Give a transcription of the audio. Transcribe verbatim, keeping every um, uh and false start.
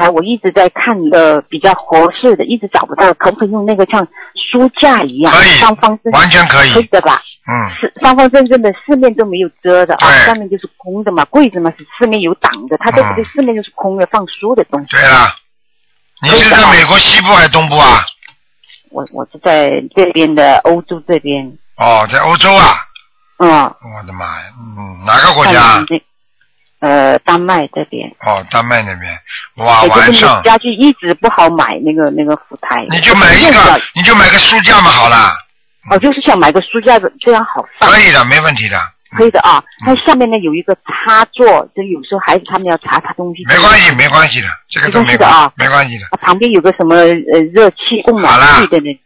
台，我一直在看的比较合适的，一直找不到，可不可以用那个像书架一样， 可以， 上方正完全可以， 可以的吧？ 嗯， 是上方正正的，四面都没有遮的啊， 对上面就是空的嘛，柜子嘛是四面有挡的，它这个就四面就是空的，放书的东西。 对了，你是在美国西部还是东部啊？ 我我是在这边的欧洲这边。 哦，在欧洲啊。 嗯。 我的妈呀，嗯，哪个国家？ 呃，丹麦这边。 哦，丹麦那边，哇， 欸、 晚上。 家具一直不好买那个那个福台。 你就买一个，你就买个书架嘛，好了。 哦，就是想买个书架子，这样好放。 可以的，没问题的。 可以的啊，它、嗯、下面呢有一个插座，就有时候孩子他们要查查东西。 没关系，没关系的，这个都没关系的啊， 没关系的。 旁边有个什么呃热气供暖器的那种。